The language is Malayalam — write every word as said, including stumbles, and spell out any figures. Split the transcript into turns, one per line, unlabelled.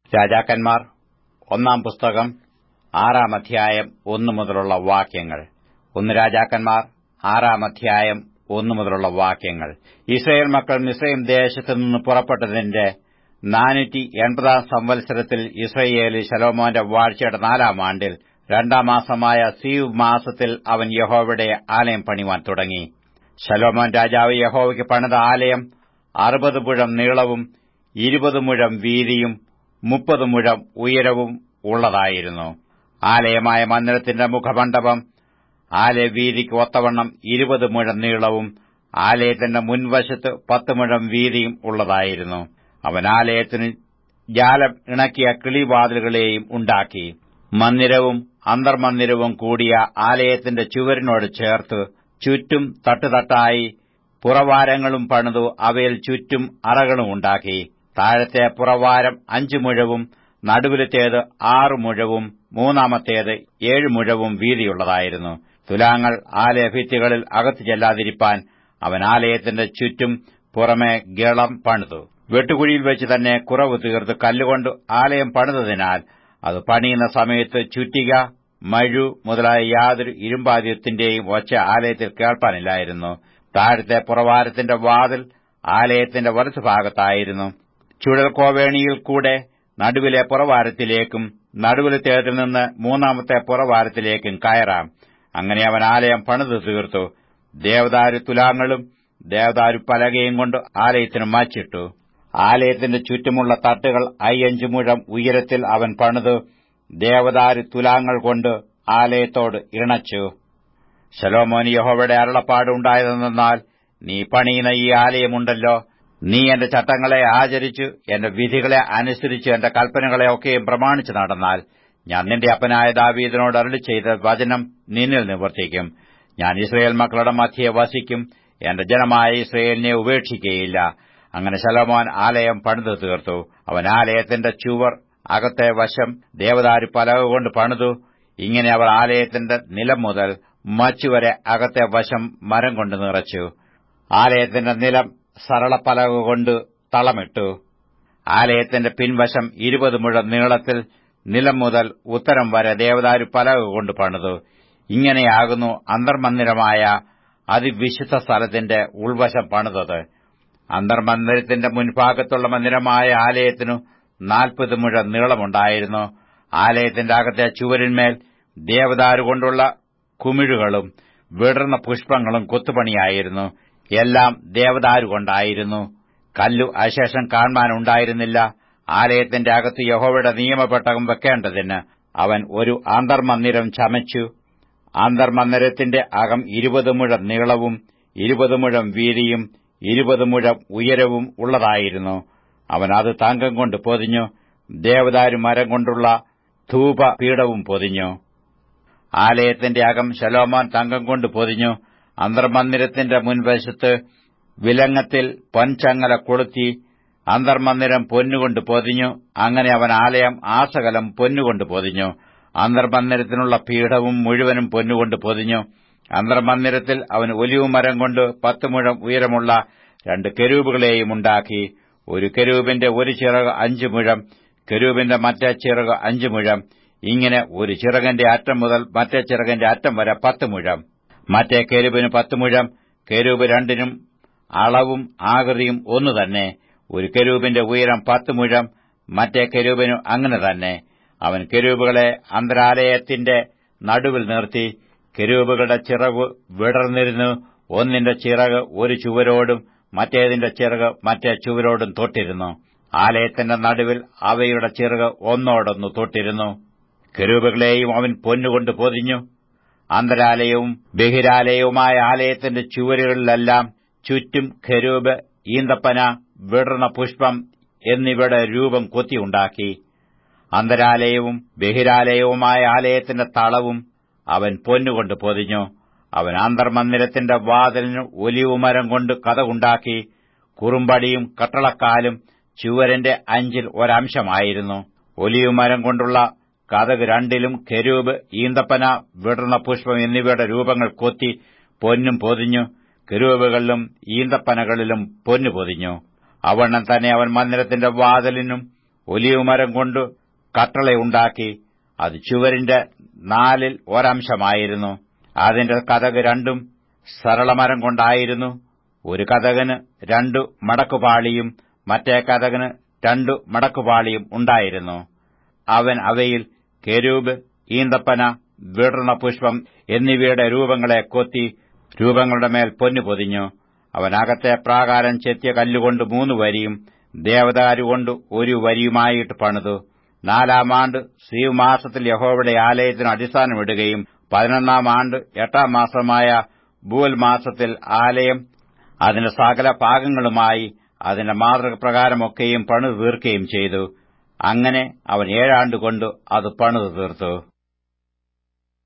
രാജാക്കന്മാർ ഒന്നാം പുസ്തകം ആറാം അധ്യായം ഒന്നു മുതലുള്ള വാക്യങ്ങൾ. ഒന്ന് രാജാക്കന്മാർ ആറാം അധ്യായം ഒന്നു മുതലുള്ള വാക്യങ്ങൾ. ഇസ്രായേൽ മക്കൾ മിസ്രയീം ദേശത്തു നിന്ന് പുറപ്പെട്ടതിന്റെ നാനൂറ്റി എൺപതാം സംവത്സരത്തിൽ ഇസ്രായേലിൽ ശലോമോന്റെ വാഴ്ചയുടെ നാലാം ആണ്ടിൽ രണ്ടാം മാസമായ സീവ് മാസത്തിൽ അവൻ യഹോവയുടെ ആലയം പണിവാൻ തുടങ്ങി. ശലോമോൻ രാജാവ് യഹോവയ്ക്ക് പണിത ആലയം അറുപത് മുഴം നീളവും ഇരുപത് മുഴം വീതിയും മുപ്പത് മുഴം ഉയരവും ഉള്ളതായിരുന്നു. ആലയമായ മന്ദിരത്തിന്റെ മുഖമണ്ഡപം ആലയവീതിക്ക് ഒത്തവണ്ണം ഇരുപത് മുഴം നീളവും ആലയത്തിന്റെ മുൻവശത്ത് പത്ത് മുഴം വീതിയും ഉള്ളതായിരുന്നു. അവൻ ആലയത്തിന് ജാലം ഇണക്കിയ കിളിവാതിലുകളെയും ഉണ്ടാക്കി. മന്ദിരവും അന്തർമന്ദിരവും കൂടിയ ആലയത്തിന്റെ ചുവരിനോട് ചേർത്ത് ചുറ്റും തട്ടുതട്ടായി പുറവാരങ്ങളും പണിതു അവയിൽ ചുറ്റും അറകളും ഉണ്ടാക്കി. താഴത്തെ പുറവാരം അഞ്ചു മുഴവും നടുവിലത്തേത് ആറു മുഴവും മൂന്നാമത്തേത് ഏഴു മുഴവും വീതിയുള്ളതായിരുന്നു. തുലാങ്ങൾ ആലയഭിത്തികളിൽ അകത്തു ചെല്ലാതിരിപ്പാൻ അവൻ ആലയത്തിന്റെ ചുറ്റും പുറമെ ഗളം പണിതു. വെട്ടുകുഴിയിൽ വെച്ച് തന്നെ കുറവ് തീർത്ത് കല്ലുകൊണ്ട് ആലയം പണിതതിനാൽ അത് പണിയുന്ന സമയത്ത് ചുറ്റിക, മഴു മുതലായ യാതൊരു ഇരുമ്പാദ്യത്തിന്റെയും ഒച്ച ആലയത്തിൽ കേൾപ്പാനില്ലായിരുന്നു. താഴത്തെ പുറവാരത്തിന്റെ വാതിൽ ആലയത്തിന്റെ വലത്തുഭാഗത്തായിരുന്നു. ചുഴൽക്കോവേണിയിൽ കൂടെ നടുവിലെ പുറവാരത്തിലേക്കും നടുവിലത്തേതിൽ നിന്ന് മൂന്നാമത്തെ പുറവാരത്തിലേക്കും കയറാം. അങ്ങനെ അവൻ ആലയം പണിതു തീർത്തു. ദേവദാരു തുലാങ്ങളും ദേവദാരു പലകയും കൊണ്ട് ആലയത്തിന് മച്ചിട്ടു. ആലയത്തിന്റെ ചുറ്റുമുള്ള തട്ടുകൾ അയ്യഞ്ചു മുഴം ഉയരത്തിൽ അവൻ പണിതു ദേവദാരു തുലാങ്ങൾ കൊണ്ട് ആലയത്തോട് ഇണച്ചു. ശലോമോന് യഹോവയുടെ അരുളപ്പാട് ഉണ്ടായതെന്നാൽ, നീ പണിയുന്ന ഈ ആലയമുണ്ടല്ലോ, നീ എന്റെ ചട്ടങ്ങളെ ആചരിച്ചു എന്റെ വിധികളെ അനുസരിച്ച് എന്റെ കൽപ്പനകളെ ഒക്കെയും പ്രമാണിച്ചു നടന്നാൽ, ഞാൻ നിന്റെ അപ്പനായ ദാവീദിനോട് അരുളി ചെയ്ത വചനം നിന്നിൽ നിവർത്തിക്കും. ഞാൻ ഇസ്രായേൽ മക്കളുടെ മധ്യേ വസിക്കും, എന്റെ ജനമായ ഇസ്രായേലിനെ ഉപേക്ഷിക്കുകയില്ല. അങ്ങനെ ശലോമോൻ ആലയം പണിതു തീർത്തു. അവൻ ആലയത്തിന്റെ ചുവർ അകത്തെ വശം ദേവദാരു പലക കൊണ്ട് പണിതു. ഇങ്ങനെ അവർ ആലയത്തിന്റെ നിലം മുതൽ മച്ചുവരെ അകത്തെ വശം മരം കൊണ്ട് നിറച്ചു. ആലയത്തിന്റെ നിലം സരളപ്പലക കൊണ്ട് തളമിട്ടു. ആലയത്തിന്റെ പിൻവശം ഇരുപത് മുഴം നീളത്തിൽ നിലം മുതൽ ഉത്തരം വരെ ദേവദാരു പലക കൊണ്ട് പണിതു. ഇങ്ങനെയാകുന്നു അന്തർമന്ദിരമായ അതിവിശുദ്ധ സ്ഥലത്തിന്റെ ഉൾവശം പണിതത്. അന്തർമന്ദിരത്തിന്റെ മുൻഭാഗത്തുള്ള മന്ദിരമായ ആലയത്തിനു നാൽപ്പത് മുഴം നീളമുണ്ടായിരുന്നു. ആലയത്തിന്റെ അകത്തെ ചുവരിന്മേൽ ദേവദാരു കൊണ്ടുള്ള കുമിഴുകളും വിടർന്ന പുഷ്പങ്ങളും കൊത്തുപണിയായിരുന്നു. എല്ലാം ദേവദാരു കൊണ്ടായിരുന്നു. കല്ലു അശേഷം കാണാനുണ്ടായിരുന്നില്ല. ആലയത്തിന്റെ അകത്ത് യഹോവയുടെ നിയമപെട്ടകം വെക്കേണ്ടതിന് അവൻ ഒരു അന്തർമന്ദിരം ചമച്ചു. അന്തർമന്ദിരത്തിന്റെ അകം ഇരുപത് മുഴം നീളവും ഇരുപത് മുഴം വീതിയും ഇരുപത് മുഴം ഉയരവും ഉള്ളതായിരുന്നു. അവൻ അത് തങ്കം കൊണ്ട് പൊതിഞ്ഞു. ദേവദാരു മരം കൊണ്ടുള്ള ധൂപപീഠവും പൊതിഞ്ഞു. ആലയത്തിന്റെ അകം ശലോമോൻ തങ്കം കൊണ്ട് പൊതിഞ്ഞു. അന്തർമന്ദിരത്തിന്റെ മുൻവശത്ത് വിലങ്ങത്തിൽ പൊൻചങ്ങല കൊളുത്തി അന്തർമന്ദിരം പൊന്നുകൊണ്ട് പൊതിഞ്ഞു. അങ്ങനെ അവൻ ആലയം ആസകലം പൊന്നുകൊണ്ട് പൊതിഞ്ഞു. അന്തർമന്ദിരത്തിനുള്ള പീഠവും മുഴുവനും പൊന്നുകൊണ്ട് പൊതിഞ്ഞു. അന്തർമന്ദിരത്തിൽ അവൻ ഒലിവുമരം കൊണ്ട് പത്ത് മുഴം ഉയരമുള്ള രണ്ട് കെരൂബുകളെയും ഉണ്ടാക്കി. ഒരു കെരൂബിന്റെ ഒരു ചിറക് അഞ്ചു മുഴം, കെരൂബിന്റെ മറ്റേ ചിറക് അഞ്ചു മുഴം. ഇങ്ങനെ ഒരു ചിറകിന്റെ അറ്റം മുതൽ മറ്റേ ചിറകിന്റെ അറ്റം വരെ പത്ത് മുഴം. മറ്റേ കെരൂബിന് പത്ത് മുഴം. കെരൂബ് രണ്ടിനും അളവും ആകൃതിയും ഒന്നു തന്നെ. ഒരു കെരൂബിന്റെ ഉയരം പത്ത് മുഴം, മറ്റേ കെരൂബിനു അങ്ങനെ തന്നെ. അവൻ കെരൂബുകളെ അന്തരാലയത്തിന്റെ നടുവിൽ നിർത്തി. കെരൂബുകളുടെ ചിറകു വിടർന്നിരുന്നു. ഒന്നിന്റെ ചിറക് ഒരു ചുവരോടും മറ്റേതിന്റെ ചിറക് മറ്റേ ചുവരോടും തൊട്ടിരുന്നു. ആലയത്തിന്റെ നടുവിൽ അവയുടെ ചിറക് ഒന്നോടൊന്നു തൊട്ടിരുന്നു. കെരൂബുകളെയും അവൻ പൊന്നുകൊണ്ട് പൊതിഞ്ഞു. അന്തരാലയവും ബഹിരാലയവുമായ ആലയത്തിന്റെ ചുവരുകളിലെല്ലാം ചുറ്റും കെരൂബ്, ഈന്തപ്പന, വിടർന്ന പുഷ്പം എന്നിവയുടെ രൂപം കൊത്തിയുണ്ടാക്കി. അന്തരാലയവും ബഹിരാലയവുമായ ആലയത്തിന്റെ തളവും അവൻ പൊന്നുകൊണ്ട് പൊതിഞ്ഞു. അവൻ അന്തർമന്ദിരത്തിന്റെ വാതിലിന് ഒലിവുമരം കൊണ്ട് കതകുണ്ടാക്കി. കുറുമ്പടിയും കട്ടളക്കാലും ചുവരിന്റെ അഞ്ചിൽ ഒരംശമായിരുന്നു. ഒലിവുമരം കൊണ്ടുള്ള കതക് രണ്ടിലും കെരൂബ്, ഈന്തപ്പന, വിടർന്ന പുഷ്പം എന്നിവയുടെ രൂപങ്ങൾ കൊത്തി പൊന്നും പൊതിഞ്ഞു. കെരൂബുകളിലും ഈന്തപ്പനകളിലും പൊന്നു പൊതിഞ്ഞു. അവണ്ണം തന്നെ അവൻ മന്ദിരത്തിന്റെ വാതിലിനും ഒലിവുമരം കൊണ്ട് കട്ടളയുണ്ടാക്കി. അത് ചുവരിന്റെ നാലിൽ ഒരംശമായിരുന്നു. അതിന്റെ കതക് രണ്ടും സരളമരം കൊണ്ടായിരുന്നു. ഒരു കതകിന് രണ്ടു മടക്കുപാളിയും മറ്റേ കതകിന് രണ്ടു മടക്കുപാളിയും ഉണ്ടായിരുന്നു. അവൻ അവയിൽ കെരൂബ്, ഈന്തപ്പന, വിടർന്ന പുഷ്പം എന്നിവയുടെ രൂപങ്ങളെ കൊത്തി രൂപങ്ങളുടെ മേൽ പൊന്നു പൊതിഞ്ഞു. അവൻ അകത്തെ പ്രാകാരം ചെത്തിയ കല്ലുകൊണ്ട് മൂന്ന് വരിയും ദേവദാരുകൊണ്ട് ഒരു വരിയുമായിട്ട് പണിതു. നാലാം ആണ്ട് സീവ് മാസത്തിൽ യഹോവയുടെ ആലയത്തിന് അടിസ്ഥാനമിടുകയും പതിനൊന്നാം ആണ്ട് എട്ടാം മാസമായ ബൂൽ മാസത്തിൽ ആലയം അതിന്റെ സകല ഭാഗങ്ങളുമായി അതിന്റെ മാതൃകപ്രകാരമൊക്കെയും പണിതു തീർക്കുകയും ചെയ്തു. അങ്ങനെ അവൻ ഏഴാണ്ടുകൊണ്ട് അത് പണിതു തീർത്തു.